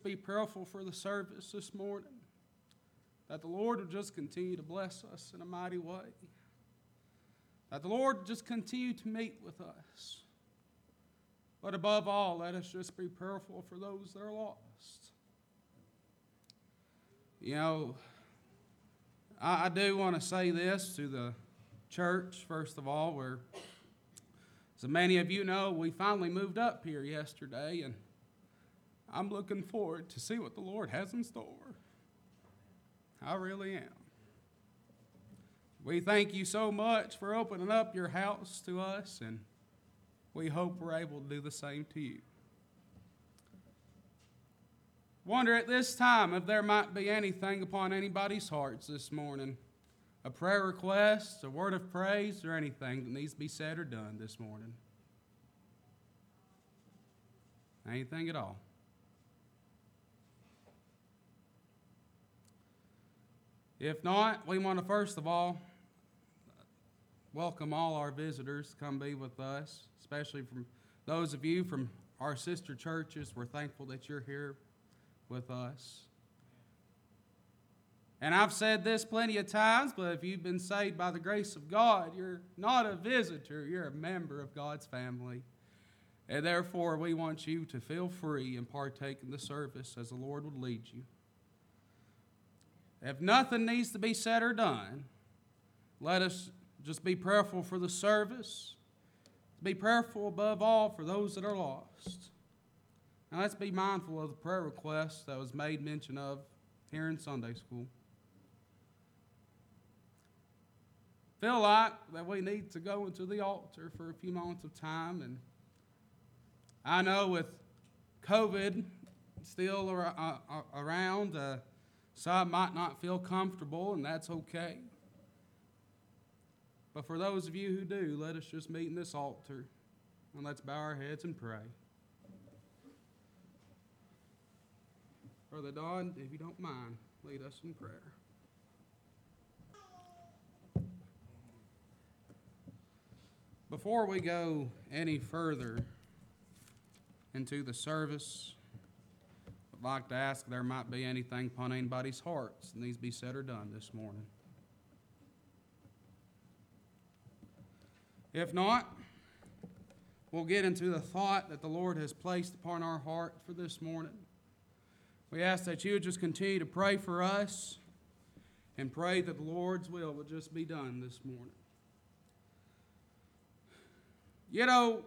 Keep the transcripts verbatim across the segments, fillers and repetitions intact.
be prayerful for the service this morning, that the Lord will just continue to bless us in a mighty way, that the Lord will just continue to meet with us. But above all, let us just be prayerful for those that are lost. You know, I, I do want to say this to the church, first of all, where, as many of you know, we finally moved up here yesterday, and I'm looking forward to see what the Lord has in store. I really am. We thank you so much for opening up your house to us, and we hope we're able to do the same to you. Wonder at this time if there might be anything upon anybody's hearts this morning, a prayer request, a word of praise, or anything that needs to be said or done this morning. Anything at all. If not, we want to first of all welcome all our visitors to come be with us, especially from those of you from our sister churches. We're thankful that you're here with us. And I've said this plenty of times, but if you've been saved by the grace of God, you're not a visitor, you're a member of God's family. And therefore, we want you to feel free and partake in the service as the Lord would lead you. If nothing needs to be said or done, let us just be prayerful for the service. Be prayerful above all for those that are lost. Now let's be mindful of the prayer request that was made mention of here in Sunday school. Feel like that we need to go into the altar for a few moments of time. And I know with COVID still around, uh, some might not feel comfortable, and that's okay. But for those of you who do, let us just meet in this altar, and let's bow our heads and pray. Brother Don, if you don't mind, lead us in prayer. Before we go any further into the service, I'd like to ask if there might be anything upon anybody's hearts that needs to be said or done this morning. If not, we'll get into the thought that the Lord has placed upon our heart for this morning. We ask that you would just continue to pray for us and pray that the Lord's will would just be done this morning. You know,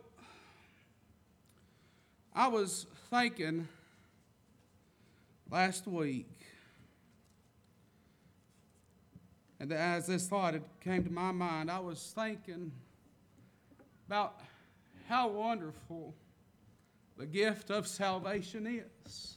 I was thinking last week, and as this thought had came to my mind, I was thinking about how wonderful the gift of salvation is.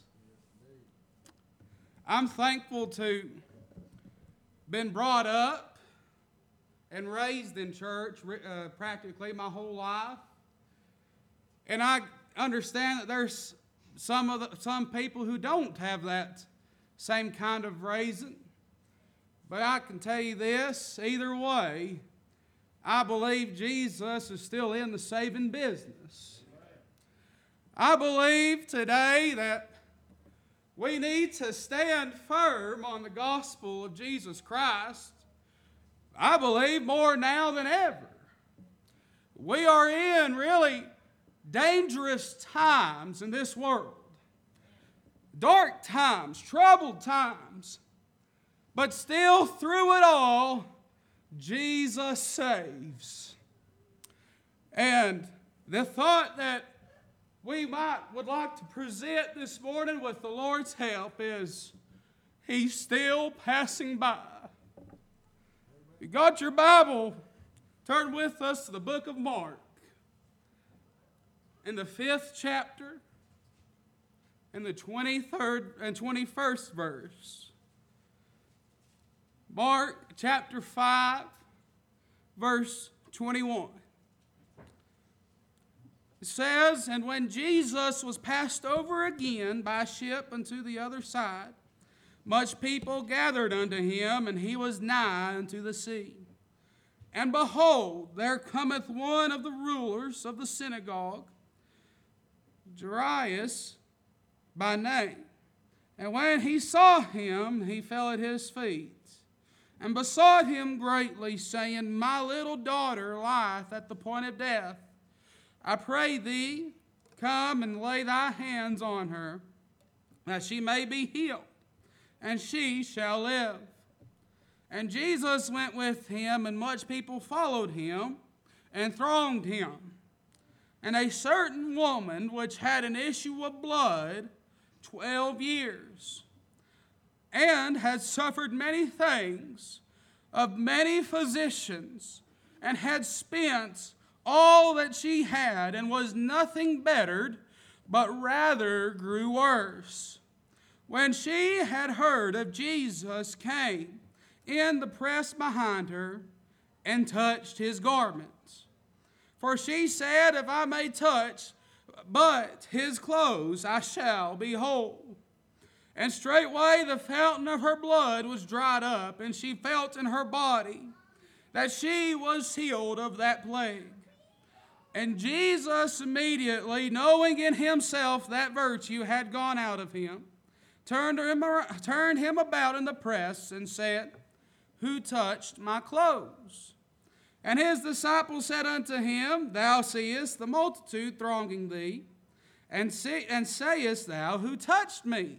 I'm thankful to been brought up and raised in church uh, practically my whole life, and I understand that there's some of the, some people who don't have that same kind of raising. But I can tell you this, either way, I believe Jesus is still in the saving business. I believe today that we need to stand firm on the gospel of Jesus Christ. I believe more now than ever. We are in really dangerous times in this world. Dark times, troubled times. But still through it all, Jesus saves. And the thought that we might would like to present this morning with the Lord's help is He's still passing by. You got your Bible? Turn with us to the book of Mark. In the fifth chapter, in the twenty-third and twenty-first verse. Mark chapter five, verse twenty-one. It says, "And when Jesus was passed over again by ship unto the other side, much people gathered unto him, and he was nigh unto the sea. And behold, there cometh one of the rulers of the synagogue, Jairus by name. And when he saw him, he fell at his feet, and besought him greatly, saying, My little daughter lieth at the point of death. I pray thee, come and lay thy hands on her, that she may be healed, and she shall live. And Jesus went with him, and much people followed him, and thronged him. And a certain woman which had an issue of blood twelve years, and had suffered many things of many physicians, and had spent all that she had, and was nothing bettered, but rather grew worse. When she had heard of Jesus, came in the press behind her, and touched his garments. For she said, If I may touch but his clothes, I shall be whole. And straightway the fountain of her blood was dried up, and she felt in her body that she was healed of that plague. And Jesus immediately, knowing in himself that virtue had gone out of him, turned him, turned him about in the press, and said, Who touched my clothes? And his disciples said unto him, Thou seest the multitude thronging thee, and, see, and sayest thou, Who touched me?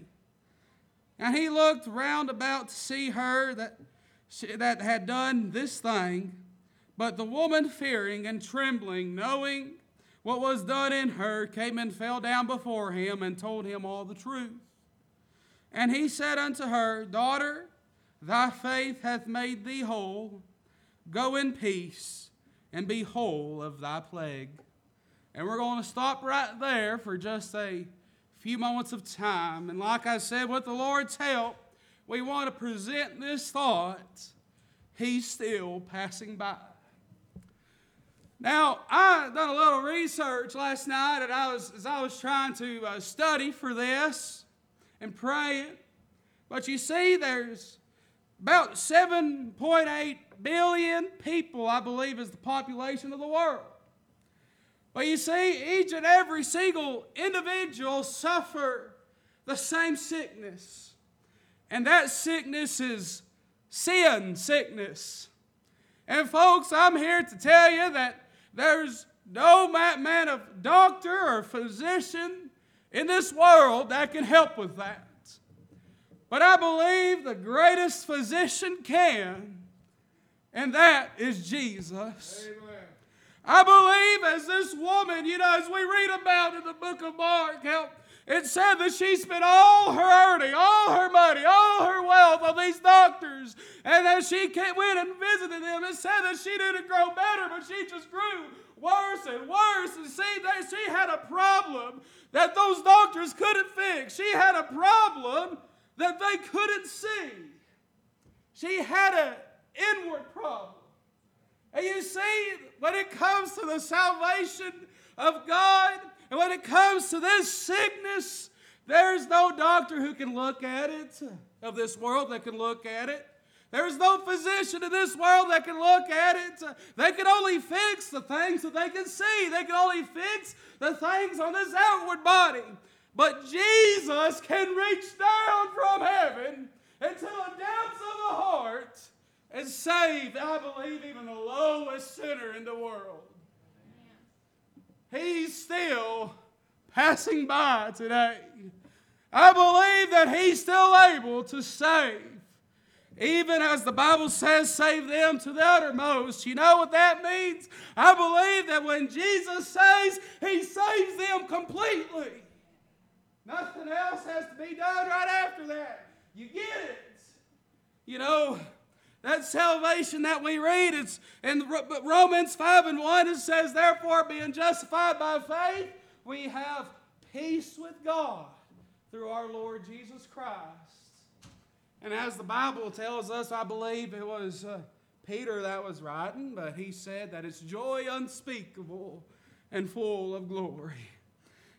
And he looked round about to see her that, she, that had done this thing. But the woman, fearing and trembling, knowing what was done in her, came and fell down before him, and told him all the truth. And he said unto her, Daughter, thy faith hath made thee whole. Go in peace, and be whole of thy plague. And we're going to stop right there for just a few moments of time. And like I said, with the Lord's help, we want to present this thought. He's still passing by. Now, I done a little research last night, and I was, as I was trying to uh, study for this and praying. But you see, there's about seven point eight billion people, I believe, is the population of the world. But you see, each and every single individual suffer the same sickness. And that sickness is sin sickness. And folks, I'm here to tell you that there's no man of doctor or physician in this world that can help with that. But I believe the greatest physician can, and that is Jesus. Amen. I believe as this woman, you know, as we read about in the book of Mark, how it said that she spent all her earning, all her money, all her wealth on these doctors. And as she went and visited them, it said that she didn't grow better, but she just grew worse and worse. And see, that she had a problem that those doctors couldn't fix. She had a problem that they couldn't see. She had an inward problem. And you see, when it comes to the salvation of God, and when it comes to this sickness, there's no doctor who can look at it, of this world that can look at it. There's no physician in this world that can look at it. They can only fix the things that they can see. They can only fix the things on this outward body. But Jesus can reach down from heaven into the depths of the heart and save, I believe, even the lowest sinner in the world. He's still passing by today. I believe that He's still able to save. Even as the Bible says, save them to the uttermost. You know what that means? I believe that when Jesus saves, He saves them completely. Nothing else has to be done right after that. You get it. You know, that salvation that we read, it's in Romans five and one, it says, therefore, being justified by faith, we have peace with God through our Lord Jesus Christ. And as the Bible tells us, I believe it was uh, Peter that was writing, but he said that it's joy unspeakable and full of glory.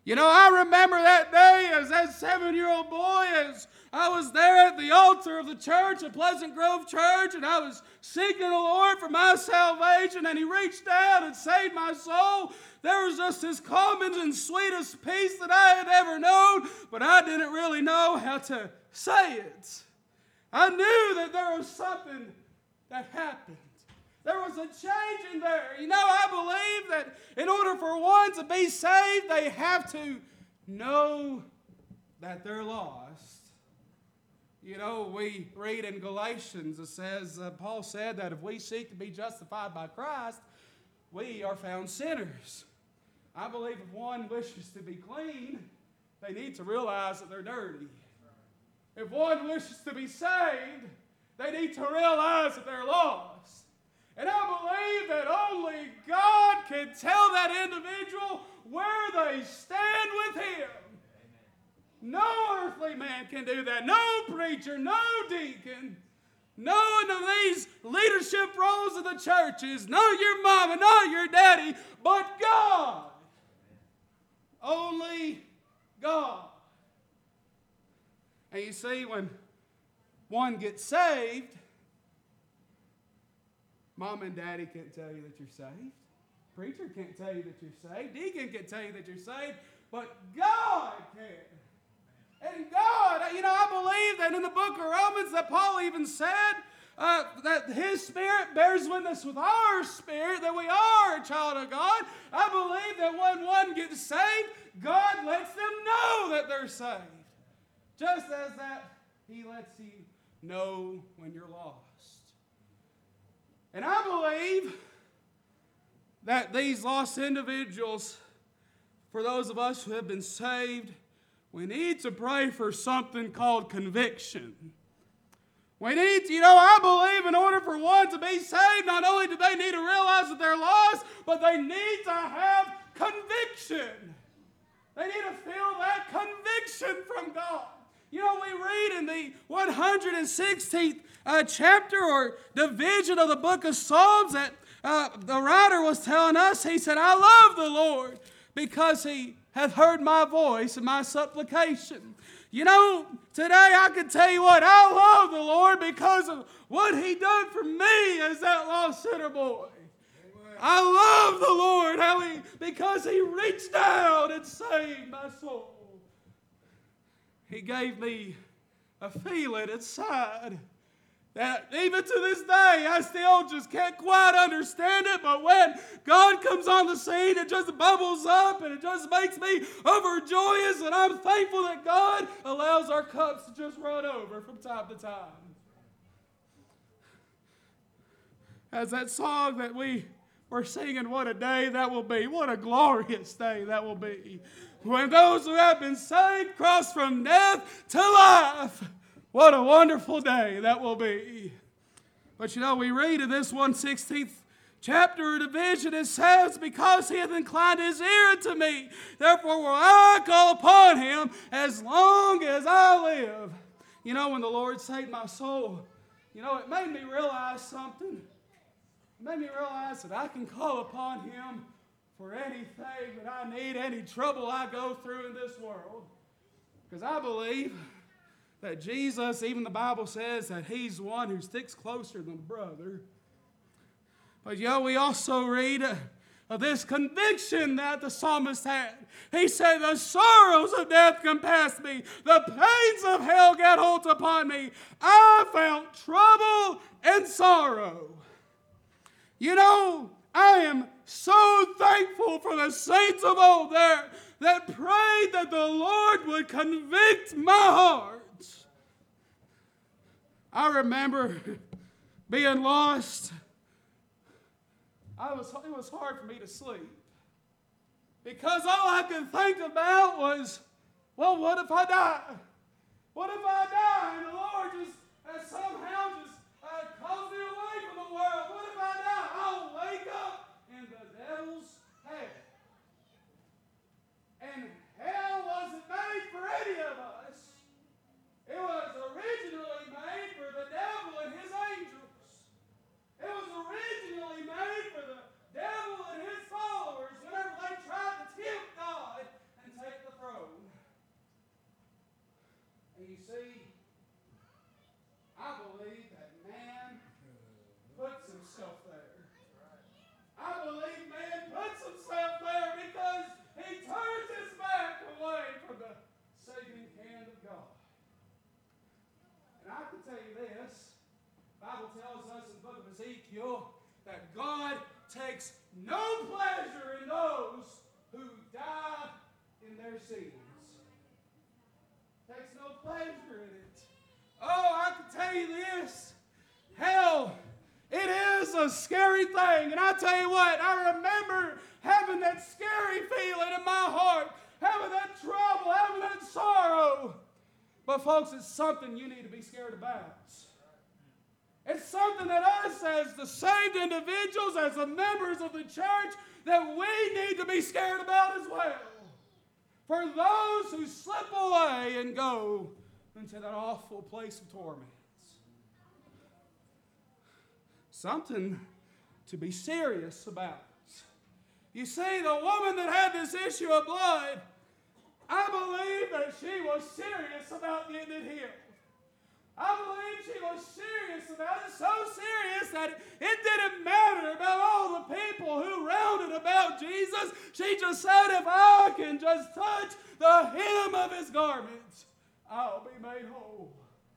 You know, I remember that day as that seven-year-old boy, as I was there at the altar of the church, at Pleasant Grove Church, and I was seeking the Lord for my salvation, and He reached down and saved my soul. There was just this calmest and sweetest peace that I had ever known, but I didn't really know how to say it. I knew that there was something that happened. There was a change in there. You know, I believe that in order for one to be saved, they have to know that they're lost. You know, we read in Galatians, it says, uh, Paul said that if we seek to be justified by Christ, we are found sinners. I believe if one wishes to be clean, they need to realize that they're dirty. If one wishes to be saved, they need to realize that they're lost. And I believe that only God can tell that individual where they stand with Him. No earthly man can do that. No preacher, no deacon, none of these leadership roles of the churches, not your mama, not your daddy, but God. Only God. And you see, when one gets saved, Mom and Daddy can't tell you that you're saved. Preacher can't tell you that you're saved. Deacon can't tell you that you're saved. But God can. And God, you know, I believe that in the book of Romans that Paul even said uh, that His Spirit bears witness with our spirit that we are a child of God. I believe that when one gets saved, God lets them know that they're saved. Just as that He lets you know when you're lost. And I believe that these lost individuals, for those of us who have been saved, we need to pray for something called conviction. We need to, you know, I believe in order for one to be saved, not only do they need to realize that they're lost, but they need to have conviction. They need to feel that conviction from God. You know, we read in the one hundred sixteenth uh, chapter or division of the book of Psalms that uh, the writer was telling us, he said, I love the Lord because He hath heard my voice and my supplication. You know, today I can tell you what, I love the Lord because of what He done for me as that lost sinner boy. Amen. I love the Lord how he, because He reached down and saved my soul. He gave me a feeling inside that even to this day, I still just can't quite understand it. But when God comes on the scene, it just bubbles up and it just makes me overjoyous. And I'm thankful that God allows our cups to just run over from time to time. As that song that we were singing, what a day that will be. What a glorious day that will be. When those who have been saved cross from death to life. What a wonderful day that will be. But you know, we read in this one hundred sixteenth chapter or division, it says, because He hath inclined His ear unto me, therefore will I call upon Him as long as I live. You know, when the Lord saved my soul, you know, it made me realize something. It made me realize that I can call upon Him for anything that I need, any trouble I go through in this world. Because I believe that Jesus, even the Bible says that He's one who sticks closer than a brother. But you know, we also read of this conviction that the psalmist had. He said, the sorrows of death compassed me. The pains of hell got hold upon me. I found trouble and sorrow. You know, I am so thankful for the saints of old there that prayed that the Lord would convict my heart. I remember being lost. I was, it was hard for me to sleep. Because all I could think about was, well, what if I die? What if I die and the Lord just uh, somehow just uh, calls me away from the world? What if I die? I'll wake up in the devil's hell. And hell wasn't made for any of us. It was originally made for the devil and his angels. It was originally made for the devil and his followers whenever they tried to tempt God and take And you see, I believe that man puts himself there. I believe man puts himself there because he turns his back away from the saving hand of God. And I can tell you this, the Bible tells us in the book of Ezekiel that God takes no pleasure in those who die in their sins. Takes no pleasure in it. Oh, I can tell you this. Hell, it is a scary thing. And I tell you what, I remember having that scary feeling in my heart, having that trouble, having that sorrow. But folks, it's something you need to be scared about. It's something that us as the saved individuals, as the members of the church, that we need to be scared about as well. For those who slip away and go into that awful place of torments. Something to be serious about. You see, the woman that had this issue of blood, I believe that she was serious about getting it healed. I believe she was serious about it, so serious that it didn't matter about all the people who rounded about Jesus. She just said, if I can just touch the hem of his garments, I'll be made whole.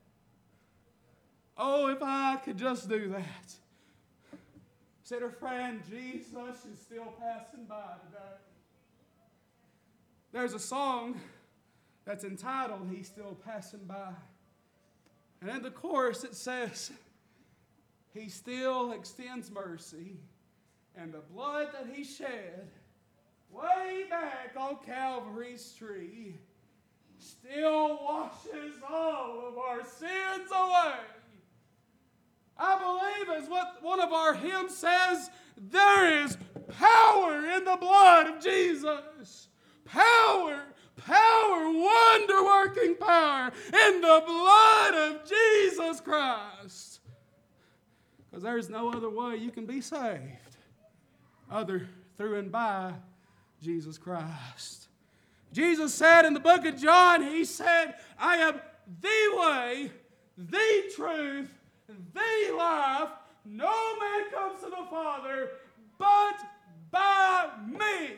Oh, if I could just do that. Said her friend, Jesus is still passing by today. There's a song that's entitled, He's Still Passing By. And in the chorus it says, He still extends mercy, and the blood that He shed way back on Calvary's tree still washes all of our sins away. I believe, as what one of our hymns says, there is power in the blood of Jesus. Power, power, wonder-working power in the blood of Jesus Christ. Because there's no other way you can be saved other through and by Jesus Christ. Jesus said in the book of John, He said, I am the way, the truth, the life. No man comes to the Father but by me.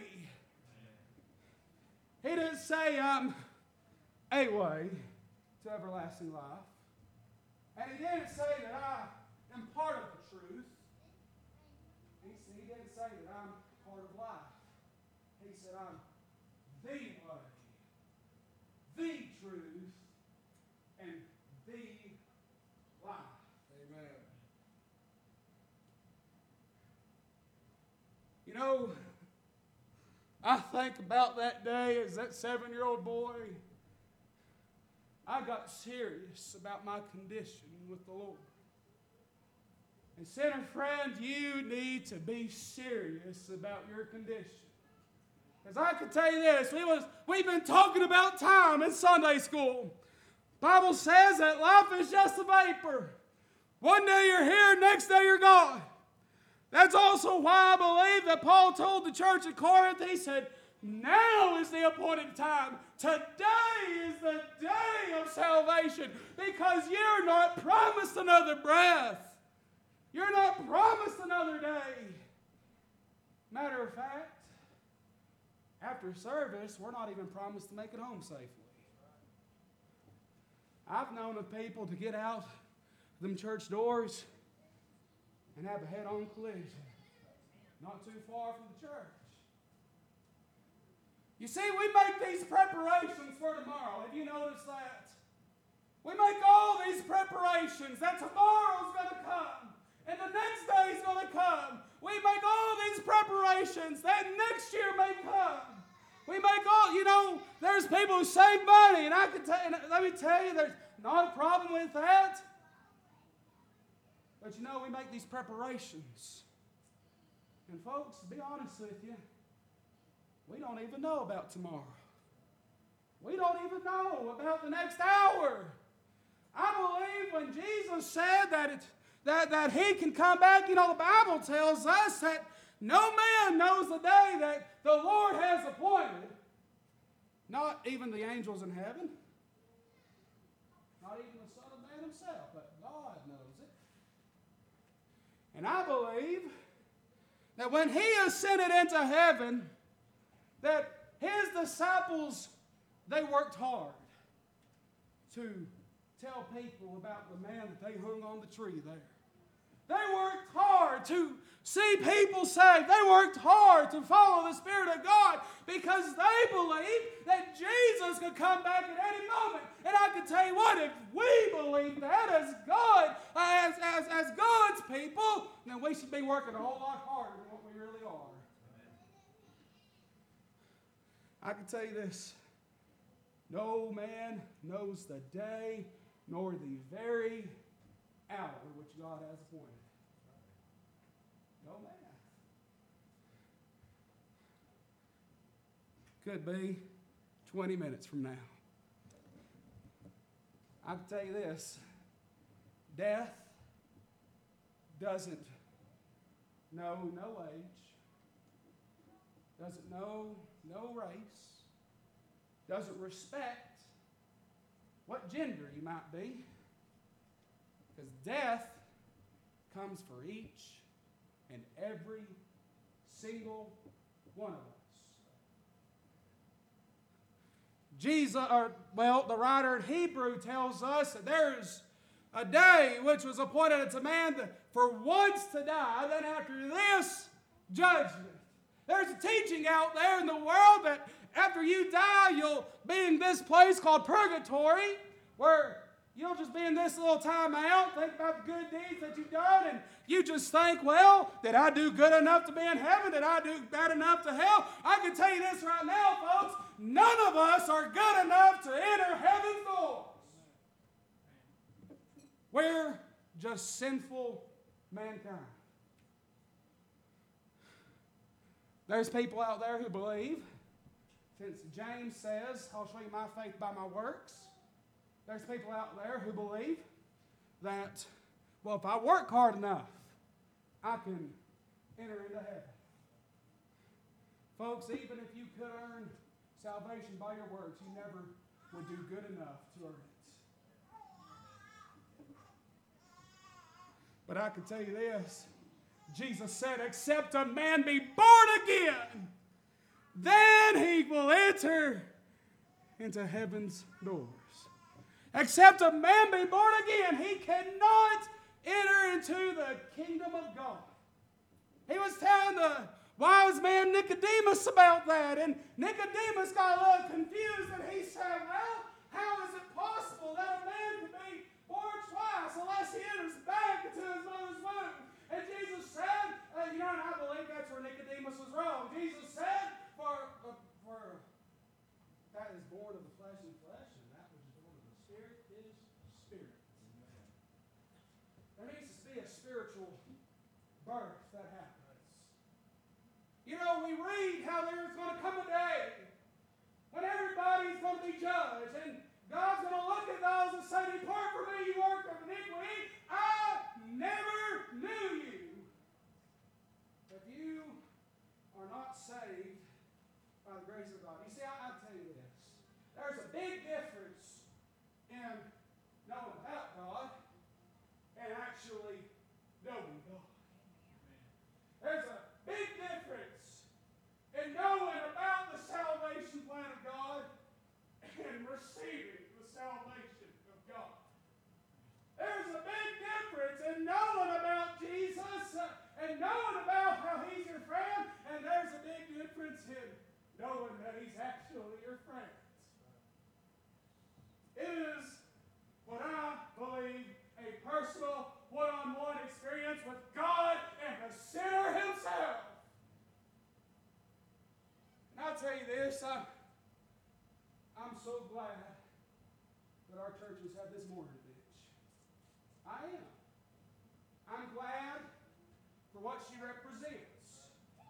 He didn't say I'm a way to everlasting life. And He didn't say that I am part of the truth. He, he didn't say that I'm part of life. He said I'm the way, the truth, and the life. Amen. You know, I think about that day as that seven-year-old boy, I got serious about my condition with the Lord. And sinner friend, you need to be serious about your condition. Because I can tell you this, we was, we've been talking about time in Sunday school. The Bible says that life is just a vapor. One day you're here, next day you're gone. That's also why I believe that Paul told the church at Corinth, he said, now is the appointed time. Today is the day of salvation because you're not promised another breath. You're not promised another day. Matter of fact, after service, we're not even promised to make it home safely. I've known of people to get out them church doors and have a head-on collision not too far from the church. You see, we make these preparations for tomorrow. Have you noticed that? We make all these preparations that tomorrow's going to come and the next day's going to come. We make all these preparations that next year may come. We make all, you know, there's people who save money, and I can tell, and let me tell you, there's not a problem with that. But you know, we make these preparations. And folks, to be honest with you, we don't even know about tomorrow. We don't even know about the next hour. I believe when Jesus said that, it, that, that He can come back, you know, the Bible tells us that no man knows the day that the Lord has appointed. Not even the angels in heaven. even the Son of Man himself, but God knows it. And I believe that when he ascended into heaven, that his disciples, they worked hard to tell people about the man that they hung on the tree there. They worked hard to see people saved. They worked hard to follow the Spirit of God because they believed that Jesus could come back at any moment. And I can tell you what, if we believe that as God, as, as, as God's people, then we should be working a whole lot harder than what we really are. I can tell you this, no man knows the day nor the very hour which God has appointed. No man. Could be twenty minutes from now. I can tell you this, death doesn't know no age, doesn't know no race, doesn't respect what gender you might be, because death comes for each and every single one of us. Jesus, or well, the writer in Hebrew tells us that there's a day which was appointed unto man for once to die, then after this, judgment. There's a teaching out there in the world that after you die, you'll be in this place called purgatory, where you'll just be in this little time out, think about the good deeds that you've done, and you just think, well, did I do good enough to be in heaven? Did I do bad enough to hell? I can tell you this right now, folks, none of us are good enough to enter heaven's doors. We're just sinful mankind. There's people out there who believe, since James says, I'll show you my faith by my works. There's people out there who believe that, well, if I work hard enough, I can enter into heaven. Folks, even if you could earn salvation by your works, you never would do good enough to earn it. But I can tell you this, Jesus said, except a man be born again, then he will enter into heaven's doors. Except a man be born again, he cannot enter into the kingdom of God. He was telling the wise man Nicodemus about that, and Nicodemus got a little confused, and he said, well, how is it possible that a man can be born twice unless he enters back into his mother's womb? And Jesus said, uh, you know, and I believe that's where Nicodemus was wrong. Jesus said, for, uh, for that is born of the flesh and flesh, and that which is born of the Spirit is spirit. Amen. There needs to be a spiritual birth that happens. You know, we read how there's going to come a day when everybody's going to be judged, and God's going to look at those and say, depart from me, you work of iniquity. I never knew you. If you are not saved by the grace of God. You see, I, I tell you this. There's a big difference in knowing about God and actually knowing God. There's a big difference in knowing about the salvation plan of God and receiving the salvation of God. There's a big difference in knowing about Jesus uh, and knowing about how he's your friend, and there's a big difference in knowing that he's actually your friend. It is what I believe a personal one-on-one experience with God and the sinner himself. And I'll tell you this, I, I'm so glad that our churches have this mortar ditch. I am. I'm glad for what she represents.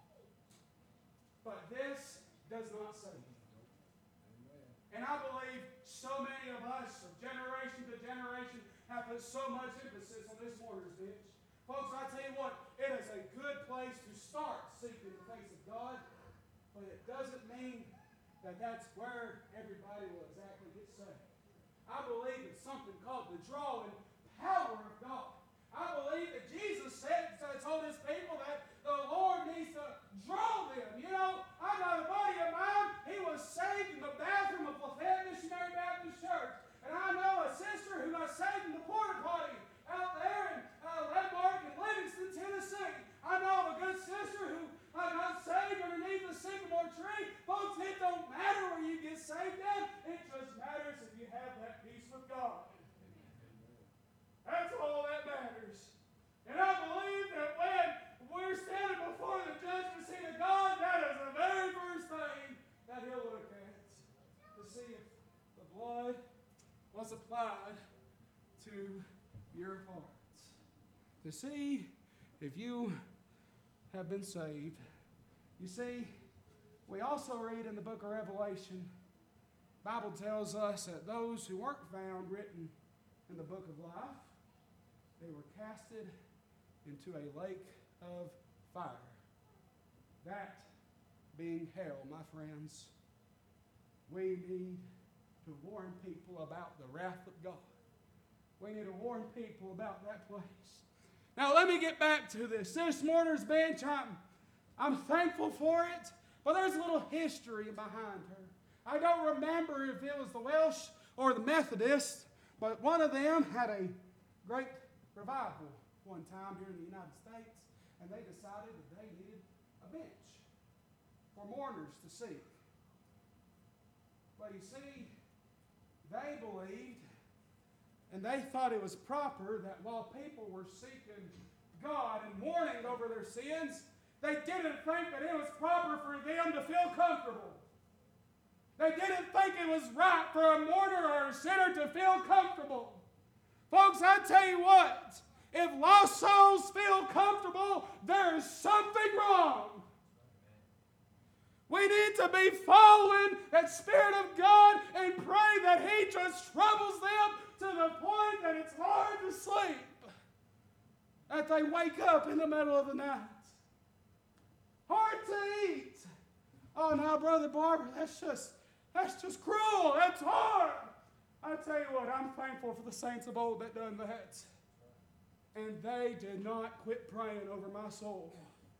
But this does not save you. And I believe so many of us, from generation to generation, have put so much emphasis on this mortar's ditch. Folks, I tell you what, it is a good place to start seeking the face of God, but it doesn't mean that that's where everybody will exactly get saved. I believe in something called applied to your hearts to see if you have been saved. You see, we also read in the book of Revelation, the Bible tells us that those who weren't found written in the book of life, they were casted into a lake of fire. That being hell, my friends. We need to warn people about the wrath of God. We need to warn people about that place. Now let me get back to this. This morning's bench, I'm, I'm thankful for it, but there's a little history behind her. I don't remember if it was the Welsh or the Methodists, but one of them had a great revival one time here in the United States, and they decided that they needed a bench for mourners to seek. But you see, they believed and they thought it was proper that while people were seeking God and mourning over their sins, they didn't think that it was proper for them to feel comfortable. They didn't think it was right for a mourner or a sinner to feel comfortable. Folks, I tell you what, if lost souls feel comfortable, there is something wrong. We need to be following that Spirit of God and pray that He just troubles them to the point that it's hard to sleep, that they wake up in the middle of the night. Hard to eat. Oh, now, Brother Barber, that's just, that's just cruel. That's hard. I tell you what, I'm thankful for the saints of old that done that. And they did not quit praying over my soul.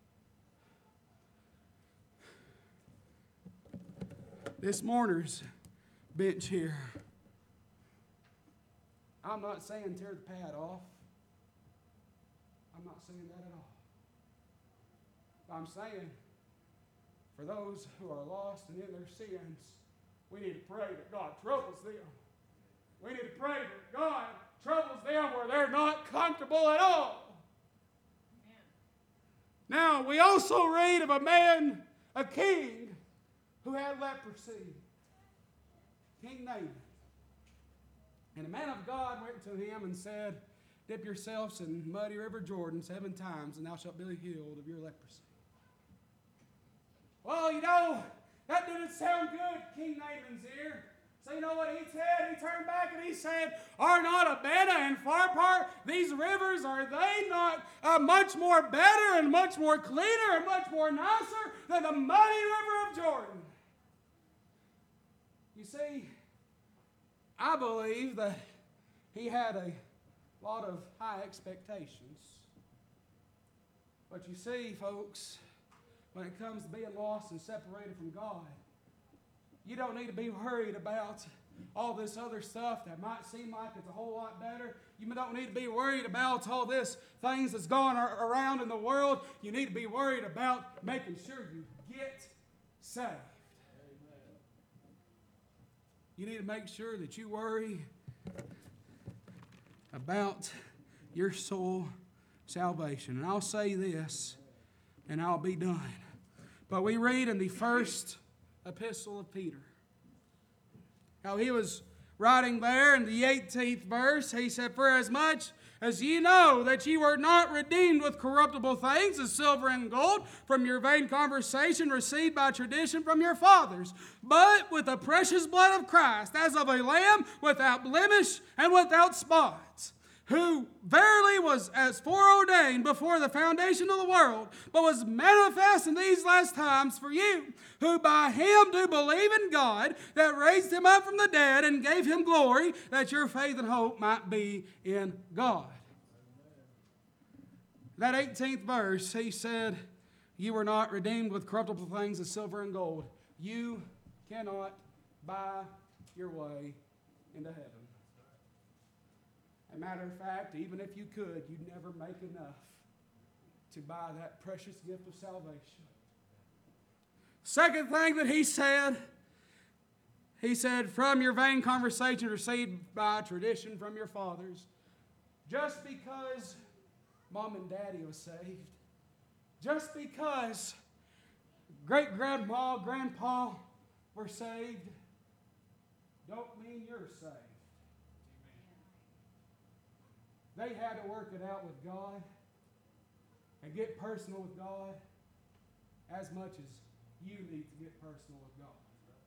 This mourner's bench here, I'm not saying tear the pad off. I'm not saying that at all. I'm saying for those who are lost and in their sins, we need to pray that God troubles them. We need to pray that God troubles them where they're not comfortable at all. Amen. Now, we also read of a man, a king, who had leprosy. King Naaman. And a man of God went to him and said, dip yourselves in muddy river Jordan seven times, and thou shalt be healed of your leprosy. Well, you know, that didn't sound good, King Naaman's ear. So you know what he said? He turned back and he said, are not Abana and Pharpar, these rivers, are they not uh, much more better and much more cleaner and much more nicer than the muddy river of Jordan? You see, I believe that he had a lot of high expectations. But you see, folks, when it comes to being lost and separated from God, you don't need to be worried about all this other stuff that might seem like it's a whole lot better. You don't need to be worried about all this things that's going around in the world. You need to be worried about making sure you get saved. You need to make sure that you worry about your soul salvation. And I'll say this, and I'll be done. But we read in the first epistle of Peter how he was writing there in the eighteenth verse. He said, for as much as ye know that ye were not redeemed with corruptible things, as silver and gold, from your vain conversation received by tradition from your fathers, but with the precious blood of Christ, as of a lamb without blemish and without spot, who verily was as foreordained before the foundation of the world, but was manifest in these last times for you, who by him do believe in God, that raised him up from the dead and gave him glory, that your faith and hope might be in God. That eighteenth verse, he said, you were not redeemed with corruptible things as silver and gold. You cannot buy your way into heaven. As a matter of fact, even if you could, you'd never make enough to buy that precious gift of salvation. Second thing that he said, he said, from your vain conversation received by tradition from your fathers, just because mom and daddy was saved, just because great-grandma, grandpa were saved, don't mean you're saved. they had to work it out with God and get personal with God as much as you need to get personal with God.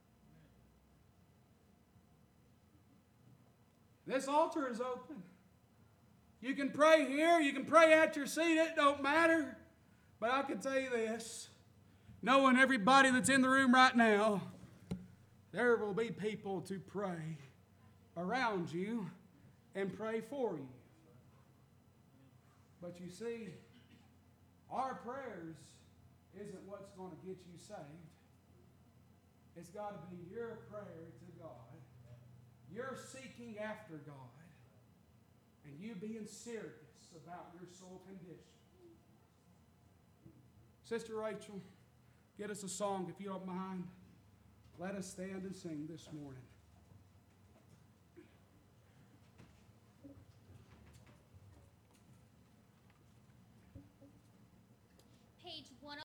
This altar is open. You can pray here, you can pray at your seat, it don't matter. But I can tell you this, knowing everybody that's in the room right now, there will be people to pray around you and pray for you. But you see, our prayers isn't what's going to get you saved. It's got to be your prayer to God. You're seeking after God. And you being serious about your soul condition. Sister Rachel, get us a song if you don't mind. Let us stand and sing this morning. Page one